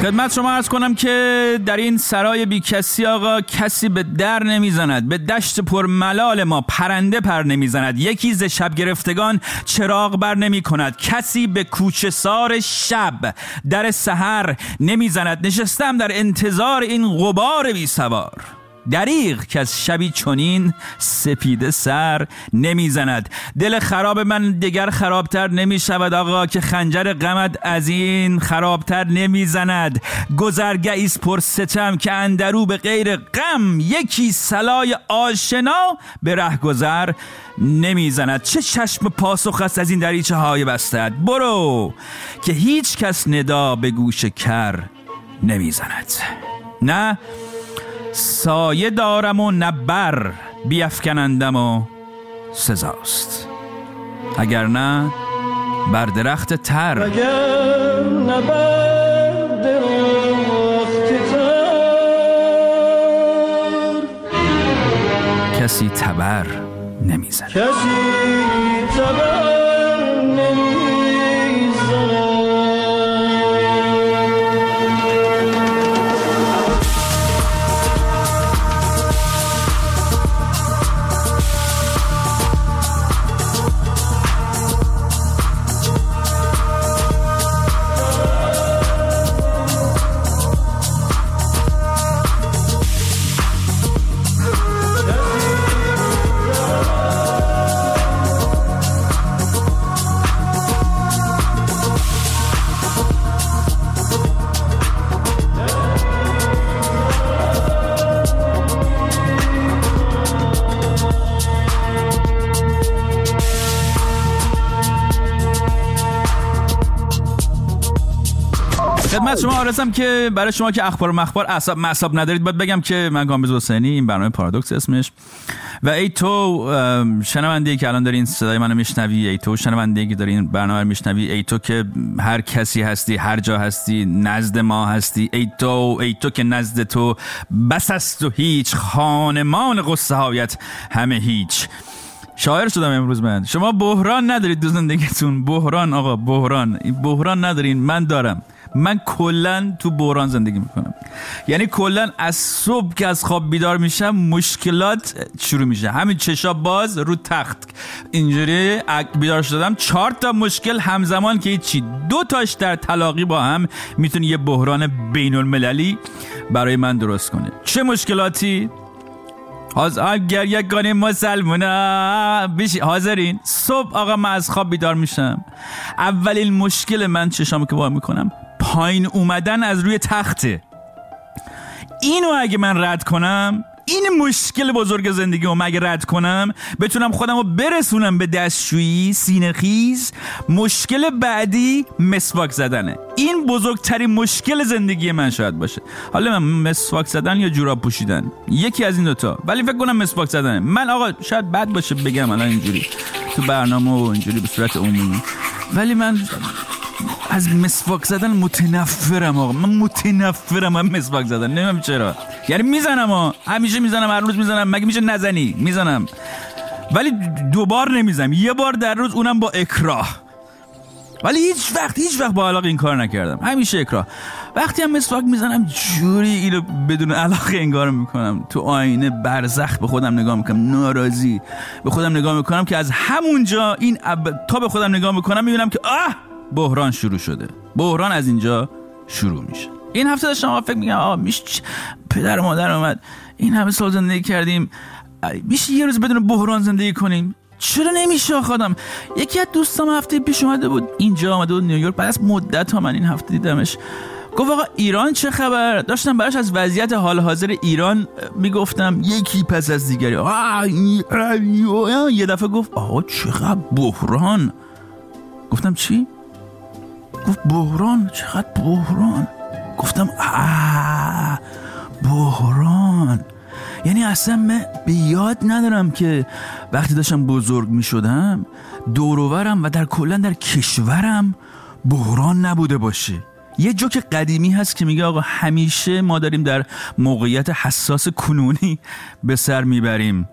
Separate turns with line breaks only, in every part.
خدمت شما عرض کنم که در این سرای بی کسی آقا کسی به در نمیزند، به دشت پر ملال ما پرنده پر نمیزند، یکی ز شب گرفتگان چراغ بر نمی کند، کسی به کوچه سار شب در سحر نمیزند. نشستم در انتظار این غبار بی سوار، دریغ که از شبی چنین سپیده سر نمیزند. دل خراب من دگر خرابتر نمی شود آقا که خنجر غمت از این خرابتر نمیزند. گذرگه‌ایست پر ستم که اندرو به غیر غم، یکی صلای آشنا به ره گذر نمیزند. چه چشم پاسخ است از این دریچه های بستد، برو که هیچ کس ندا به گوش کر نمیزند. نه سایه دارم و نه بر بیفکنندم و سزاست، اگر نه بر درخت تر،
اگر نه بر درخت تر،
کسی تبر نمیزند.
کسی تبر نمیزند.
خدمت شما آرزم که برای شما که اخبار و مخبار اعصاب ندارید باید بگم که من کامبیز حسینی، این برنامه پارادوکس اسمش، و ای تو شنونده‌ای که الان داری این صدای منو میشنوی، ای تو شنونده‌ای که داری این برنامه رو میشنوی، ای تو که هر کسی هستی، هر جا هستی، نزد ما هستی، ای تو که نزد تو بس است و هیچ، خانمان قصه هایت همه هیچ. شاعر شدم امروز من. شما بحران ندارید تو زندگیتون، بحران آقا، بحران ندارین، من دارم. من کلن تو بحران زندگی میکنم، یعنی کلن از صبح که از خواب بیدار میشم مشکلات شروع میشه، همین چشا باز رو تخت اینجوری بیدار شدم 4 تا مشکل همزمان که هیچی، 2 تاش در تلاقی با هم میتونه یه بحران بین المللی برای من درست کنه. چه مشکلاتی؟ اگر یک گانه مسلمونا بشی حاضرین. صبح آقا من از خواب بیدار میشم، اولین مشکل من چشامو که باز میکنم پایین اومدن از روی تخته. اینو اگه من رد کنم، این مشکل بزرگ زندگیمو اگه رد کنم، بتونم خودمو برسونم به دستشویی سینه خیز، مشکل بعدی مسواک زدنه. این بزرگترین مشکل زندگی من شاید باشه. حالا من مسواک زدن یا جوراب پوشیدن، یکی از این دوتا، ولی فکر کنم مسواک زدنه. من آقا شاید بد باشه بگم الان اینجوری تو برنامه و اینجوری به صورت عمومی، ولی من از مسواک زدن متنفرم آقا. من متنفرم از مسواک زدن، نمیدونم چرا. یعنی میزنم همیشه میزنم، هر روز میزنم، مگه میشه نزنی؟ میزنم ولی 2 بار نمیزنم، 1 بار در روز، اونم با اکراه. ولی هیچ وقت با علاقه این کار نکردم، همیشه اکراه. وقتی هم مسواک میزنم جوری اینو بدون علاقه انگار میکنم، تو آینه برزخ به خودم نگاه میکنم، ناراضی به خودم نگاه میکنم که از همونجا تا به خودم نگاه میکنم میبینم که بحران شروع شده. بحران از اینجا شروع میشه. این هفته داشتم فکر میگم میشه پدر و مادر اومد این همه سال زندگی کردیم، میشه یه روز بدون بحران زندگی کنیم؟ چرا نمیشه خودم؟ یکی از دوستام هفته پیش اومده بود اینجا، اومده بود نیویورک، بعد از مدت ها من این هفته دیدمش. گفت آقا ایران چه خبر؟ داشتم براش از وضعیت حال حاضر ایران میگفتم، یکی پس از دیگری یه دفعه گفت آقا چقدر بحران. گفتم چی؟ گفت بحران. چقدر بحران؟ گفتم بحران. یعنی اصلا من به یاد ندارم که وقتی داشتم بزرگ می شدم دور و برم و در کلن در کشورم بحران نبوده باشه. یه جوک قدیمی هست که میگه آقا همیشه ما داریم در موقعیت حساس کنونی به سر میبریم.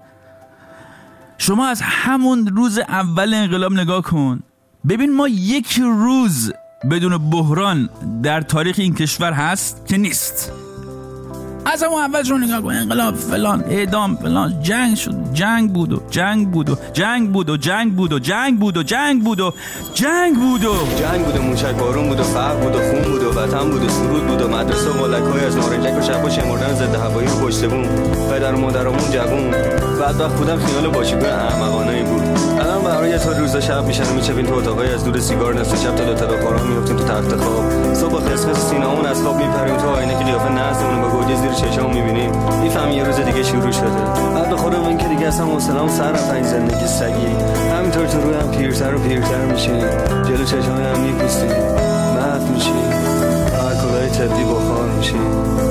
شما از همون روز اول انقلاب نگاه کن، ببین ما 1 روز بدون بحران در تاریخ این کشور هست که نیست. از همون اول رو نگاه کن، انقلاب فلان، اعدام فلان، جنگ شد، جنگ بود و جنگ بود و جنگ بود و جنگ بود و جنگ بود و جنگ بود و جنگ بود و
جنگ بود و موشک بارون بود و فقر بود و خون بود و وطن بود و سرود بود و مدرسه و مالک‌های از نارنجک و شب و شمردن ضد هوایی و پشت بوم، پدر و مادرامون جوون. بعد وقت بودم خیال باشگاه احمقانه‌ای بود. الان برای تا روز و شب میشن میچپین تو اتاقای از دور سیگار نصف شب تا دو طبقه‌ها میافتیم تو تخت خواب. صبح خسخس سینه‌مون از خواب میپریم تو آینه که قیافه نزدمون با گودی زیر چشام میبینیم. میفهمی یه روز دیگه شروع شده. بعد به خودم این که دیگه اصلا حوصله‌ام سر رفت این زندگی سگی. همینطور تو رویم پیرتر و پیرتر میشیم. جلو چشمام میپوسیم. محو میشیم. الکلای طبی بخار میشیم.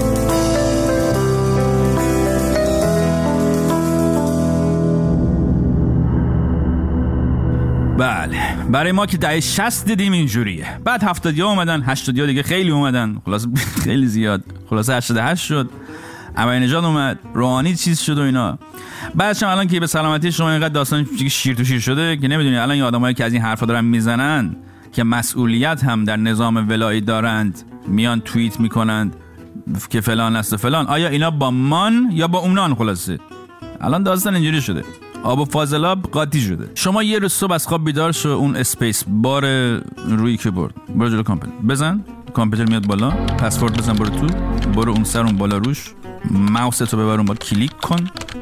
بله، برای ما که دهه 60 دیدیم اینجوریه. بعد 70 اومدن، 80 دیگه خیلی اومدن، خلاص خیلی زیاد. خلاص 88 شد، احمدی نژاد اومد، روحانی چیز شد و اینا. بعدش هم الان که به سلامتی شما اینقدر داستان شیر تو شیر شده که نمیدونی الان این آدمایی که از این حرفا دارن میزنن که مسئولیت هم در نظام ولایی دارند، میان توییت میکنند که فلان است و فلان. آیا اینا با من یا با اونان؟ خلاصه الان داستان اینجوری شده، آب و فاضلاب قاطی شده. شما یه روز صبح از خواب بیدار شو، اون اسپیس بار روی کیبورد، برو جلو کامپیوتر بزن، کامپیوتر میاد بالا، پسورد بزن، برو تو، برو اون سر اون بالا روش، ماوس تو ببر اون بالا، کلیک کن،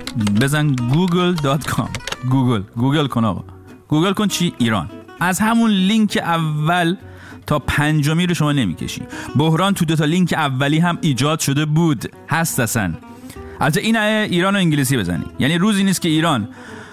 بزن google.com. گوگل کن آقا، گوگل کن چی؟ ایران. از همون لینک اول تا 5 رو شما نمیکشی. بحران تو 2 تا لینک اولی هم ایجاد شده بود، هست اصلا. البته این ایران و انگلیسی بزنی، یعنی روزی نیست که ایران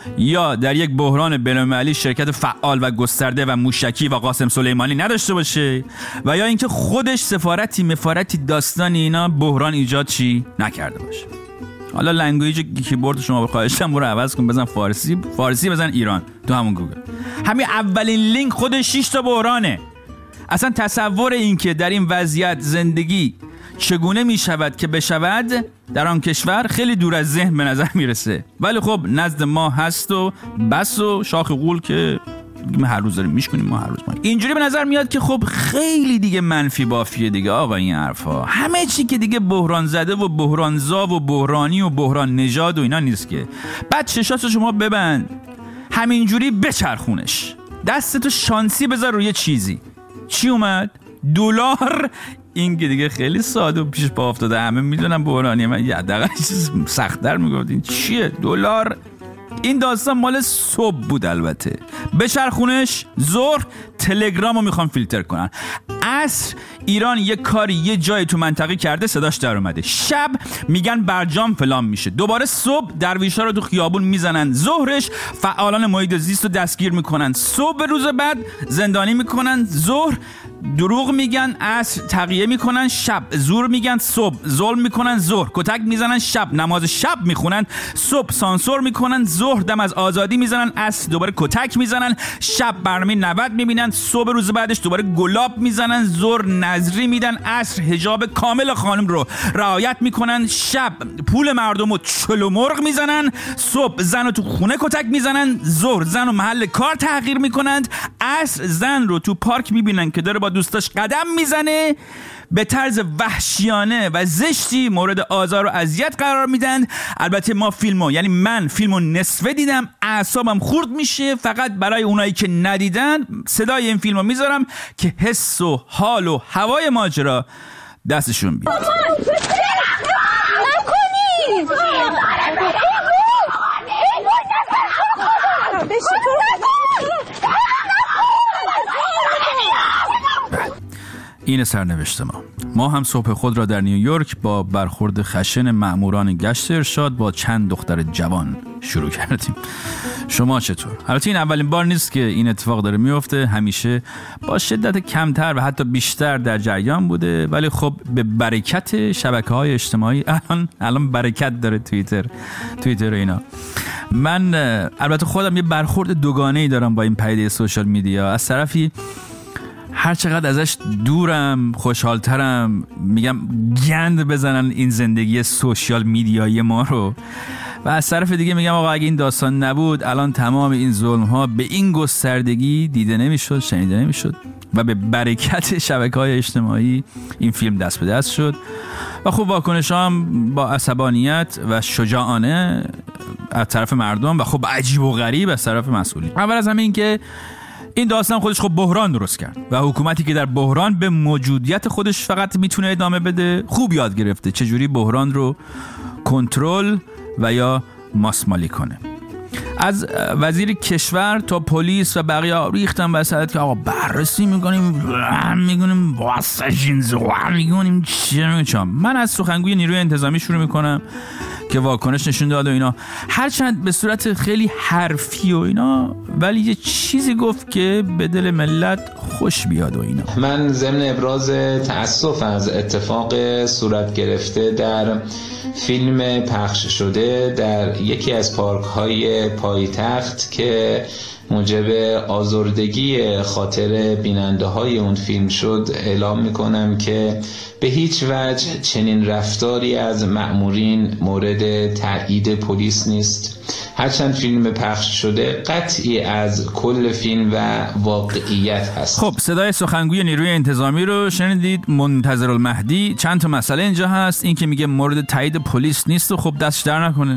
یا در یک بحران بین‌المللی شرکت فعال و گسترده و موشکی و قاسم سلیمانی نداشته باشه، و یا اینکه خودش سفارتی مفارتی داستانی اینا بحران ایجاد نکرده باشه. حالا لنگویج کیبورد شما به خواهشم برو عوض کن، بزن فارسی بزن ایران تو همون گوگل. همین اولین لینک خودش 6 تا بحرانه. اصلا تصور این که در این وضعیت زندگی چگونه می شود که بشود در آن کشور خیلی دور از ذهن به نظر می رسه، ولی خب نزد ما هست و بس و شاخ قول که ما هر روز داریم میشکنیم. ما هر روز اینجوری به نظر میاد که خب خیلی دیگه منفی بافیه دیگه آقا این حرفا. همه چی که دیگه بحران زده و بحرانزا و بحرانی و بحران نژاد و اینا نیست که. بعد چشاتو شما ببند، همینجوری بچرخونش، دستتو شانسی بذار روی چیزی. چی اومد؟ دلار. این که دیگه خیلی ساده و پیش پا افتاده، همه میدونم بحرانیه. من یه دقیقه چیز سخت‌تر میگفت این چیه؟ دلار. این داستان مال صبح بود البته. بچرخونش ظهر، تلگرامو میخوان فیلتر کنن. عصر ایران یه کاری یه جای تو منطقه کرده، صداش در اومده. شب میگن برجام فلان میشه. دوباره صبح درویشا رو تو خیابون میزنن. ظهرش فعالان محیط زیست رو دستگیر میکنن. صبح روز بعد زندانی میکنن. ظهر دروغ میگن، عصر تقیه میکنن، شب زور میگن، صبح ظلم میکنن، ظهر کتک میزنن، شب نماز شب میخونن، صبح سانسور میکنن، ظهر دم از آزادی میزنن، عصر دوباره کتک میزنن، شب برنامه 90 میبینن، صبح روز بعدش دوباره گلاب میزنن، ظهر نظری میدن، عصر حجاب کامل خانم رو رعایت میکنن، شب پول مردم رو چلو مرغ میزنن، صبح زن رو تو خونه کتک میزنن، ظهر زن رو محل کار تحقیر میکنند، عصر زن رو تو پارک میبینن که داره با دوستاش قدم میزنه، به طرز وحشیانه و زشتی مورد آزار و اذیت قرار میدن. البته ما فیلمو، یعنی من فیلمو نصفه دیدم، اعصابم خورد میشه. فقط برای اونایی که ندیدن صدای این فیلمو میذارم که حس و حال و هوای ماجرا دستشون بیاد. این سرنوشت ما هم صبح خود را در نیویورک با برخورد خشن مأموران گشت ارشاد با چند دختر جوان شروع کردیم. شما چطور؟ البته این اولین بار نیست که این اتفاق داره میفته، همیشه با شدت کمتر و حتی بیشتر در جریان بوده، ولی خب به برکت شبکه‌های اجتماعی الان برکت داره توییتر اینا. من البته خودم یه برخورد دوگانه‌ای دارم با این پدیده سوشال میدیا. از طرفی هر چقدر ازش دورم خوشحالترم، میگم گند بزنن این زندگی سوشال میدیایی ما رو، و از طرف دیگه میگم آقا اگه این داستان نبود الان تمام این ظلم ها به این گستردگی دیده نمیشد، شنیده نمیشد و به برکت شبکه‌های اجتماعی این فیلم دست به دست شد و خب واکنش هم با عصبانیت و شجاعانه از طرف مردم و خب عجیب و غریب از طرف مسئولین. اول از همه این که این داستان خودش خب بحران درست کرد و حکومتی که در بحران به موجودیت خودش فقط میتونه ادامه بده خوب یاد گرفته چجوری بحران رو کنترل و یا ماسمالی کنه. از وزیر کشور تا پلیس و بقیه ریختن وسط که آقا بررسی میکنیم واسه میکنیم چه. من از سخنگوی نیروی انتظامی شروع میکنم که واکنش نشون داد و اینا، هرچند به صورت خیلی حرفی و اینا، ولی یه چیزی گفت که به دل ملت خوش بیاد و اینا.
من ضمن ابراز تأسف از اتفاق صورت گرفته در فیلم پخش شده در یکی از پارک های پایتخت که موجب آزردگی خاطر بیننده های اون فیلم شد اعلام میکنم که به هیچ وجه چنین رفتاری از مأمورین مورد تایید پلیس نیست. هرچند فیلم پخش شده قطعی از کل فیلم و واقعیت هست.
خب صدای سخنگوی نیروی انتظامی رو شنیدید. منتظر المهدی چند تا مسئله اینجا هست. این که میگه مورد تایید پلیس نیست و خب دستش در نکنه،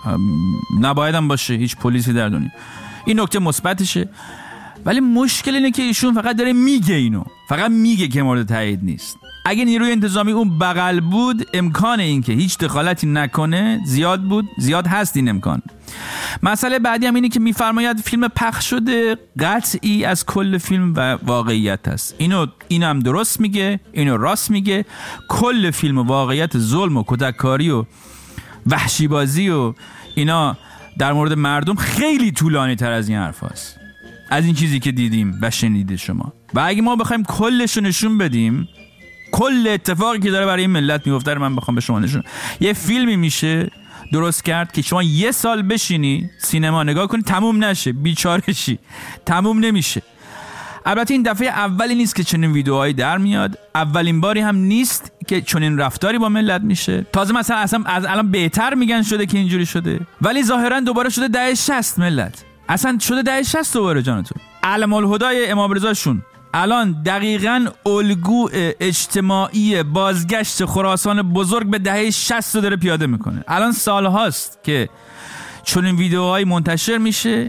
نباید هم باشه هیچ پلیسی در دنیا. این نکته مثبتشه، ولی مشکل اینه که ایشون فقط داره میگه، اینو فقط میگه که مورد تایید نیست. اگه نیروی انتظامی اون بغل بود امکان این که هیچ دخالتی نکنه زیاد هست این امکان. مسئله بعدی هم اینه که میفرماید فیلم پخش شده قطعی از کل فیلم و واقعیت هست. اینم درست میگه، اینو راست میگه. کل فیلم و واقعیت ظلم و کتککاری و وحشی بازی و اینا در مورد مردم خیلی طولانی تر از این حرف هست، از این چیزی که دیدیم و شنیده شما. و اگه ما بخوایم کلش رو نشون بدیم، کل اتفاقی که داره برای این ملت میفته رو من بخوام به شما نشون، یه فیلمی میشه درست کرد که شما 1 سال بشینی سینما نگاه کنی تموم نشه، بیچاره شی، تموم نمیشه. البته این دفعه اولی نیست که چنین ویدیوهایی در میاد، اولین باری هم نیست که چنین رفتاری با ملت میشه. تازه مثلا اصلا از الان بهتر میگن شده که اینجوری شده، ولی ظاهرا دوباره شده دهه 60 ملت، اصلا شده دهه 60 دوباره جانتون. علم الهدای امام رضاشون الان دقیقاً الگو اجتماعی بازگشت خراسان بزرگ به دهه 60 رو داره پیاده میکنه. الان سالهاست که چنین ویدیوهایی منتشر میشه،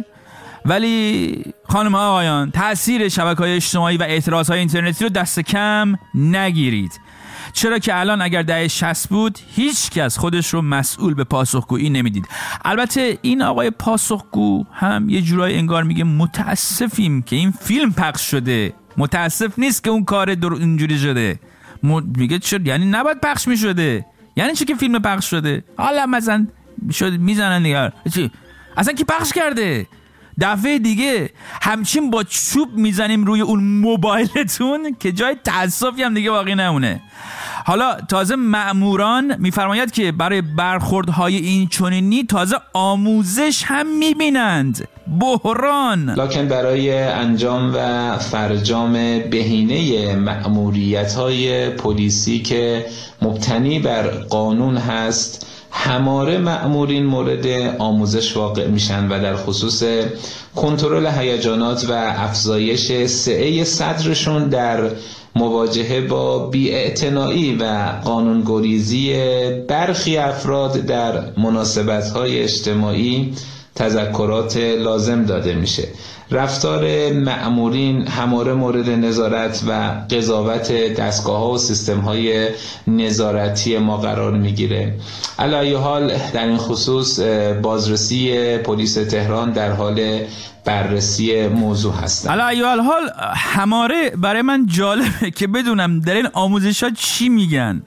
ولی خانم ها آقایان تأثیر شبکه‌های اجتماعی و اعتراضهای اینترنتی رو دست کم نگیرید، چرا که الان اگر دهه 60 بود هیچ کس خودش رو مسئول به پاسخگویی نمیدید. البته این آقای پاسخگو هم یه جورایی انگار میگه متاسفیم که این فیلم پخش شده، متاسف نیست که اون کار اینجوری شده. میگه چرا یعنی نباید پخش میشده، یعنی چی که فیلم پخش شده؟ حالا مثلا شد میزنن نگار چی اصلا کی پخش کرده؟ دفعه دیگه همچین با چوب میزنیم روی اون موبایلتون که جای تأسفی هم دیگه باقی نمونه. حالا تازه مأموران میفرماید که برای برخوردهای این چنینی تازه آموزش هم میبینند. بحران.
لکن برای انجام و فرجام بهینه مأموریت‌های پلیسی که مبتنی بر قانون هست هماره مأمورین مورد آموزش واقع میشن و در خصوص کنترل هیجانات و افزایش سعه صدرشون در مواجهه با بی‌اعتنایی و قانونگریزی برخی افراد در مناسبت‌های اجتماعی تذکرات لازم داده میشه. رفتار مأمورین همواره مورد نظارت و قضاوت دستگاه‌ها و سیستم‌های نظارتی ما قرار میگیره. علی ای حال در این خصوص بازرسی پلیس تهران در حال بررسی موضوع هستند.
علی ای حال هماره برای من جالبه که بدونم در این آموزش‌ها چی میگن.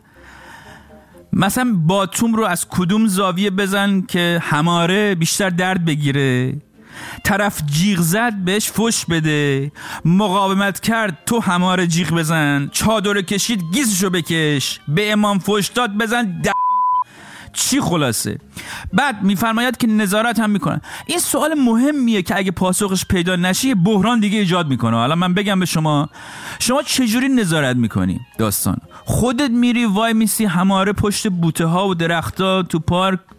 مثلا باتوم رو از کدوم زاویه بزن که هماره بیشتر درد بگیره، طرف جیغ زد بهش فش بده، مقاومت کرد تو هماره جیغ بزن، چادر کشید گیسشو بکش، به امام فش داد بزن چی خلاصه. بعد میفرماید که نظارت هم میکنن. این سوال مهمیه که اگه پاسخش پیدا نشه بحران دیگه ایجاد میکنه. حالا من بگم به شما چجوری نظارت میکنی؟ داستان خودت میری وای میسی هماره پشت بوته ها و درخت ها تو پارک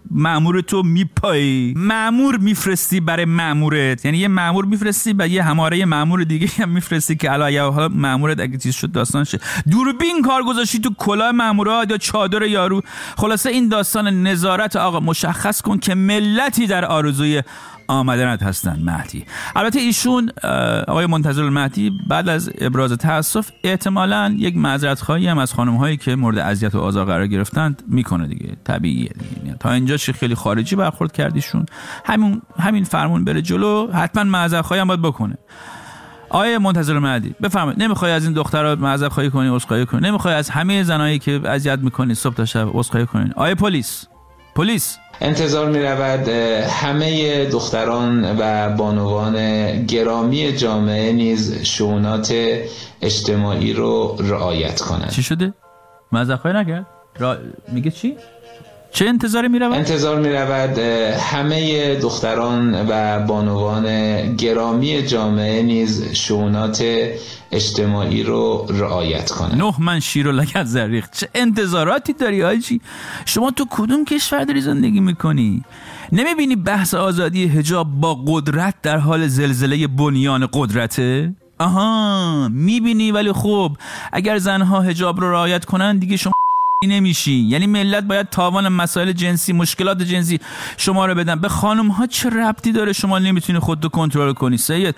مأمور تو میپایی، مأمور میفرستی برای مأمورت، یعنی یه مأمور میفرستی و یه هماره مأمور دیگه هم میفرستی که حالا مأمورت اگه چیز شد داستان شه، دوربین کار گذاشتی تو کلاه مأمورات یا چادر یارو. خلاصه این داستان نظارت آقا مشخص کن که ملتی در آرزوی آمدنت هستن مهدی. البته ایشون آقای منتظر المهدی بعد از ابراز تاسف احتمالاً یک معذرت خواهی هم از خانم هایی که مورد اذیت و آزار قرار گرفتند میکنه دیگه، طبیعیه دیگه. تا اینجا چه خیلی خارجی برخورد کردیشون، همین فرمون بره جلو، حتما معذرت خواهی هم باید بکنه. آقای منتظر المهدی بفرمایید، نمیخوای از این دخترها معذرت خواهی کنی، عذرخواهی کنی؟ نمیخوای از همه زنایی که اذیت میکنی صبح تا شب عذرخواهی کنی؟ آقای پلیس
انتظار می رود همه دختران و بانوان گرامی جامعه نیز شؤونات اجتماعی رو رعایت کنند.
چی شده؟ معذرت نکرد؟ میگه چی؟ چه انتظاری می رود؟
انتظار می رود همه دختران و بانوان گرامی جامعه نیز شؤونات اجتماعی رو رعایت کنند.
9 من شیر و لگد زریق. چه انتظاراتی داری آجی؟ شما تو کدوم کشور داری زندگی میکنی؟ نمیبینی بحث آزادی حجاب با قدرت در حال زلزله بنیان قدرته؟ آها میبینی، ولی خب اگر زنها حجاب رو رعایت کنن دیگه شما نمیشی. یعنی ملت باید تاوان مسائل جنسی، مشکلات جنسی شما رو بدن. به خانم ها چه ربطی داره شما نمیتونی خودتو کنترل کنی سید؟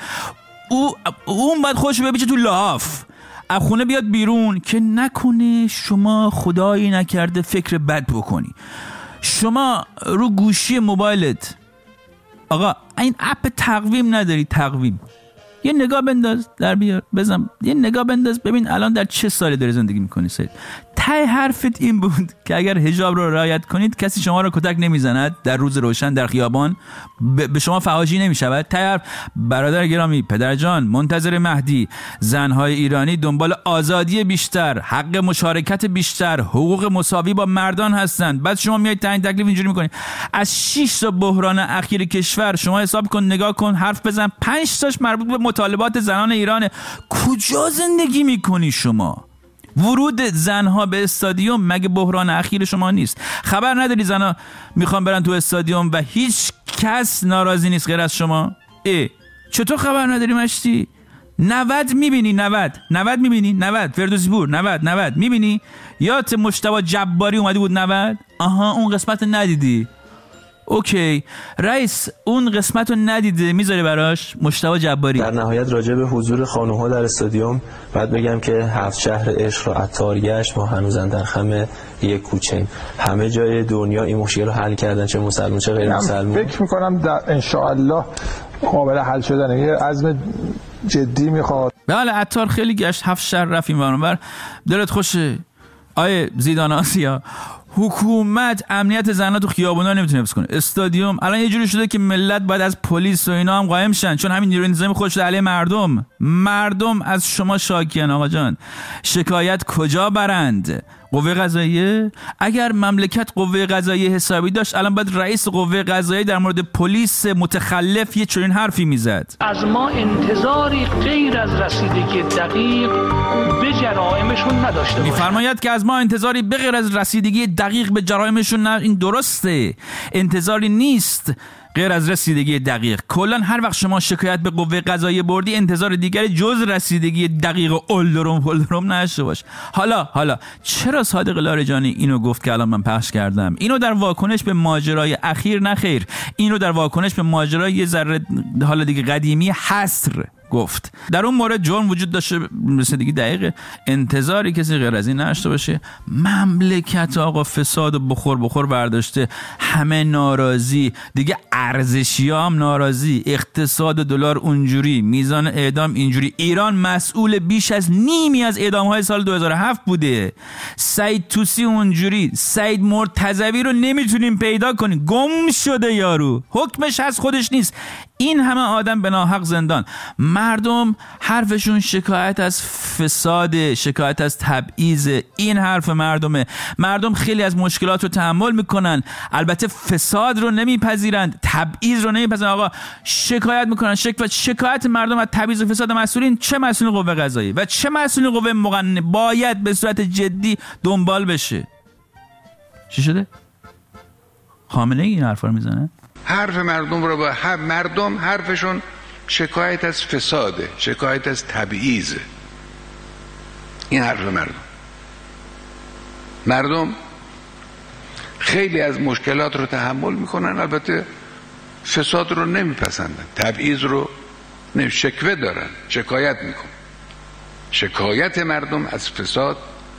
اون باید خودشو ببیچه تو لاف، از خونه بیاد بیرون که نکنه شما خدایی نکرده فکر بد بکنی. شما رو گوشی موبایلت آقا این اپ تقویم نداری؟ تقویم یه نگاه بنداز در بیار بزن، یه نگاه بنداز ببین الان در چه سالی داری زندگی میکنی سید. ته حرفت این بود که اگر حجاب رو رعایت کنید کسی شما رو کتک نمیزند در روز روشن در خیابان، به شما فحاشی نمیشود. ته حرف برادر گرامی، پدرجان، منتظر مهدی، زنهای ایرانی دنبال آزادی بیشتر، حق مشارکت بیشتر، حقوق مساوی با مردان هستند. بعد شما میایید تعیین تکلیف اینجوری میکنید. از 6 تا بحران اخیر کشور شما حساب کن، نگاه کن، حرف بزن، 5 تاش مربوط به مطالبات زنان ایرانه. کجا زندگی میکنی شما؟ ورود زنها به استادیوم مگه بحران اخیر شما نیست؟ خبر نداری زنها میخوان برن تو استادیوم و هیچ کس ناراضی نیست غیر از شما؟ چطور خبر نداری مشتی؟ 90 میبینی؟ 90 میبینی؟ 90 فردوسی پور 90 میبینی؟ یادت مجتبی جباری اومده بود 90؟ آها اون قسمت ندیدی. اوکی رئیس اون قسمت رو ندیده، میذاری براش مجتبی جباری.
در نهایت راجع به حضور خانوها در استادیوم بعد بگم که 7 شهر عشق و عطار گشت ما هنوزن در خم یک کوچه. همه جای دنیا این مشکل رو حل کردن، چه مسلمان چه غیر مسلمان.
فکر میکنم در انشاءالله قابل حل شدنه، یه عزم جدی میخواد.
بله عطار خیلی گشت، 7 شهر رفتیم وانور. دلت خوشه آیه زیدان آسیا؟ حکومت امنیت زنها تو خیابونا نمیتونه حفظ کنه. استادیوم الان یه جوری شده که ملت باید از پلیس و اینا هم قایم شن، چون همین نیروی انتظامی خودش علیه مردم از شما شاکیان. آقا جان شکایت کجا برند؟ قوه قضاییه؟ اگر مملکت قوه قضاییه حسابی داشت الان باید رئیس قوه قضاییه در مورد پلیس متخلف یه چنین حرفی میزد.
از ما انتظاری غیر از رسیدگی دقیق به جرائمشون نداشته باشه.
میفرماید که از ما انتظاری به غیر از رسیدگی دقیق به جرائمشون این درسته، انتظاری نیست غیر از رسیدگی دقیق. کلا هر وقت شما شکایت به قوه قضاییه بردی انتظار دیگری جز رسیدگی دقیق اولدروم نشه باش. حالا چرا صادق لاریجانی اینو گفت که الان من پخش کردم؟ اینو در واکنش به ماجرای اخیر نخیر، اینو در واکنش به ماجرای یه ذره حالا دیگه قدیمی حصر گفت. در اون مورد جرم وجود داشته، رسیدگی دقیقه، انتظاری کسی غیر از این نشته باشه. مملکت آقا فساد و بخور برداشته، همه ناراضی دیگه، ارزشی‌ها هم ناراضی، اقتصاد دلار اونجوری، میزان اعدام اینجوری. ایران مسئول بیش از نیمی از اعدام‌های سال 2007 بوده. سعید توسی اونجوری، سعید مرتضوی رو نمیتونیم پیدا کنیم، گم شده یارو، حکمش از خودش نیست. این همه آدم به ناحق زندان. مردم حرفشون شکایت از فساد، شکایت از تبعیض. این حرف مردمه. مردم خیلی از مشکلات رو تحمل میکنن، البته فساد رو نمیپذیرند، تبعیض رو نمیپذیرند. آقا شکایت میکنن. شکایت مردم از تبعیض و فساد مسئولین، چه مسئول قوه قضاییه و چه مسئول قوه مقننه، باید به صورت جدی دنبال بشه. چی شده؟ خامنه‌ای این حرفا رو میزنه؟
حرف مردم رو با مردم حرفشون شکایت از فساده، شکایت از تبعیضه. این حرف مردم خیلی از مشکلات رو تحمل میکنن، البته فساد رو نمیپسندن، تبعیض رو شکوه دارن، شکایت میکنن. شکایت مردم از فساد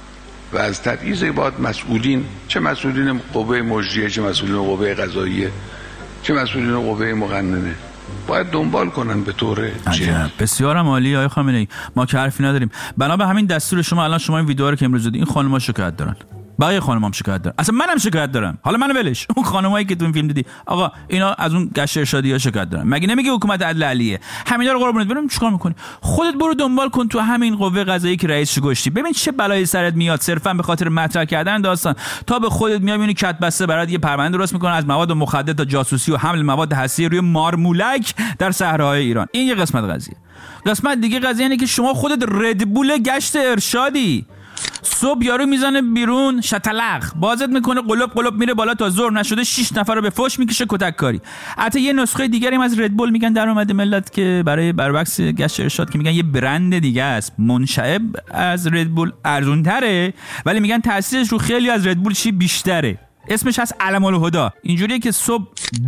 و از تبعیض باید مسئولین، چه مسئولین قوه مجریه، چه مسئولین قوه قضاییه، چه مسئولین قوه مقننه، باید دنبال کنن به طور
عجب. بسیار عالی آقای خامنه‌ای، ما که حرفی نداریم. بنا به همین دستور شما الان شما این ویدیو رو که امروز دیدین، این خانم‌ها شکایت دارن، بقیه خانم‌ها هم شکایت دارن، اصلا منم شکایت دارم. حالا منو ولش، اون خانمایی که تو این فیلم دیدی آقا اینا از اون گشت ارشادی‌ها شکایت دارن. مگه نمیگه حکومت عدل علیه؟ همینا رو قربونت برم چیکار می‌کنی؟ خودت برو دنبال کن تو همین قوه قضاییه که رئیسش گشتی، ببین چه بلایی سرت میاد صرفا به خاطر مطرح کردن داستان. تا به خودت میای کت بسته برات یه پرونده درست می‌کنن از مواد مخدر تا جاسوسی و حمل مواد هسته‌ای روی مارمولک در صحراهای ایران. این یه قسمت قضیه. قسمت دیگه قضیه اینه که شما خودت ردبول گشت ارشادی. صبح یارو میزنه بیرون شتلق بازت میکنه، قلوب میره بالا، تا ظهر نشده 6 نفر رو به فوش میکشه کتک کاری. حتی یه نسخه دیگری از ردبول میگن در اومده ملت که برای برعکس گشت ارشاد که میگن یه برند دیگه است منشعب از ردبول، ارزونتره ولی میگن تاثیرش رو خیلی از ردبول چی بیشتره. اسمش هست علم الهدی. اینجوریه که صبح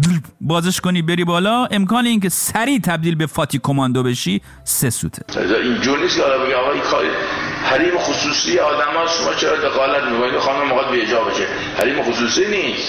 بازش کنی بری بالا، امکان این که سریع تبدیل به فاتی کماندو بشی 3 سوته.
اینجوری نیست که حالا بگم آقا این کار حریم خصوصی آدم‌ها، شما چرا دخالت می‌کنید؟ خانم موقع به اجازه بشه. حریم خصوصی نیست،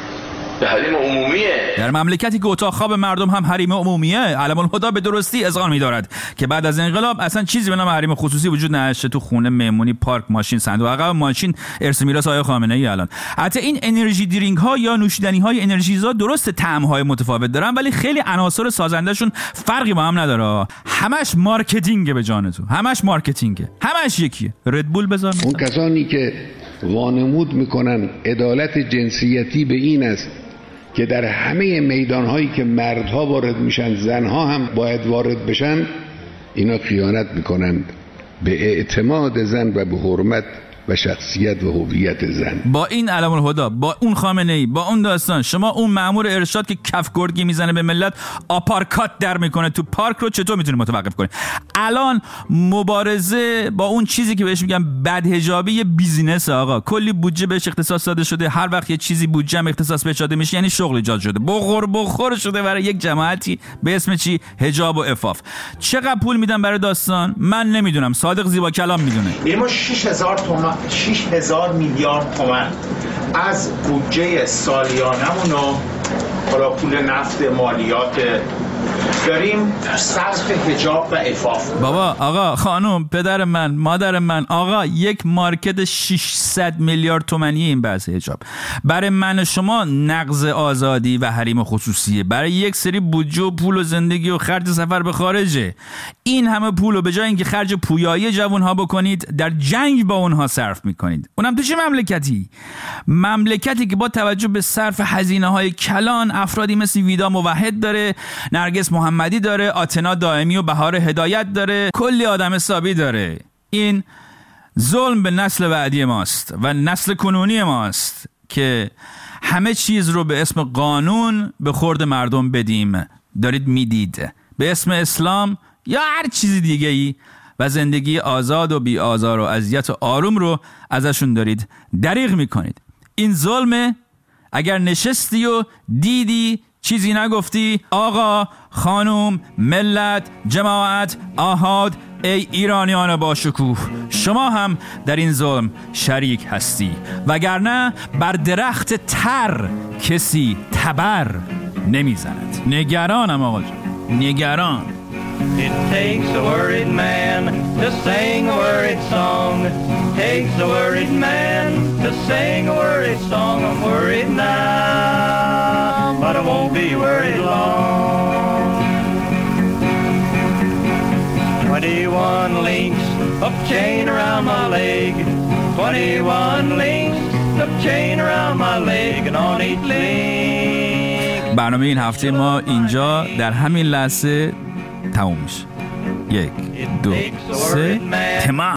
به حریم عمومیه.
در مملکتی که اتاق خواب مردم هم حریم عمومیه، علم الهدی به درستی اذعان می‌دارد که بعد از انقلاب اصلا چیزی به نام حریم خصوصی وجود نداشته. تو خونه، مهمونی، پارک، ماشین، صندوق عقب ماشین ارث میراث آقای خامنه‌ای. الان حتی این انرژی درینک ها یا نوشیدنی‌های انرژیزا درست طعم‌های متفاوت دارن ولی خیلی عناصر سازندهشون فرقی با هم نداره. همش مارکتینگ به جان تو، همش مارکتینگه، همش یکیه. ردبول بذار.
اون کسانی که وانمود میکنن عدالت جنسیتی به این است که در همه میدانهایی که مردها وارد میشن زنها هم باید وارد بشن، اینا خیانت میکنن به اعتماد زن و به حرمت و شخصیت و هویت زن.
با این علم الهدی، با اون خامنه‌ای، با اون داستان، شما اون مأمور ارشاد که کف گرگی میزنه به ملت، آپارکات در میکنه تو پارک رو چطور میتونی متوقف کنی؟ الان مبارزه با اون چیزی که بهش میگن بدحجابی بیزینس آقا، کلی بودجه بهش اختصاص داده شده، هر وقت یه چیزی بودجه اختصاص بهش داده میشه یعنی شغل ایجاد شده، بخور شده برای یک جماعتی به اسم چی؟ حجاب و عفاف. چقدر پول میدن برای داستان؟ من نمیدونم، صادق زیبا کلام میدونه.
ما 6000 میلیارد تومان از بودجه سالیانمون رو، حالا پول نفت، مالیات، داریم صرف حجاب و عفاف.
بابا، آقا، خانم، پدر من، مادر من، آقا، یک مارکت 600 میلیارد تومانی این بحث حجاب. برای من شما نقض آزادی و حریم خصوصیه، برای یک سری بودجه و پول و زندگی و خرج سفر به خارجه. این همه پول رو به جای اینکه خرج پویایی جوانها بکنید در جنگ با اونها صرف میکنید. اونم تو چه مملکتی؟ مملکتی که با توجه به صرف هزینه‌های کلان افرادی مثل ویدا موحد داره، نرگس محمدی داره، آتنا دائمی و بهار هدایت داره، کلی آدم حسابی داره. این ظلم به نسل بعدی ماست و نسل کنونی ماست که همه چیز رو به اسم قانون به خورد مردم بدیم. دارید میدید به اسم اسلام یا هر چیزی دیگه ای و زندگی آزاد و بی آزار و اذیت و آروم رو ازشون دارید دریغ میکنید. این ظلمه. اگر نشستی و دیدی چیزی نگفتی، آقا، خانوم، ملت، جماعت، آحاد، ای ایرانیان با شکوه، شما هم در این ظلم شریک هستی، وگرنه بر درخت تر کسی تبر نمیزند. نگرانم آقا جان، نگران.
It takes a worried man to sing a worried song. Takes a worried man to sing a worried song. I'm worried now, but I won't be worried long. 21 links of chain around my leg. 21 links of chain around my leg, and on each link.
برنامه این هفته ما اینجا در همین لحظه تموم میشه. 1 2 3 تمام.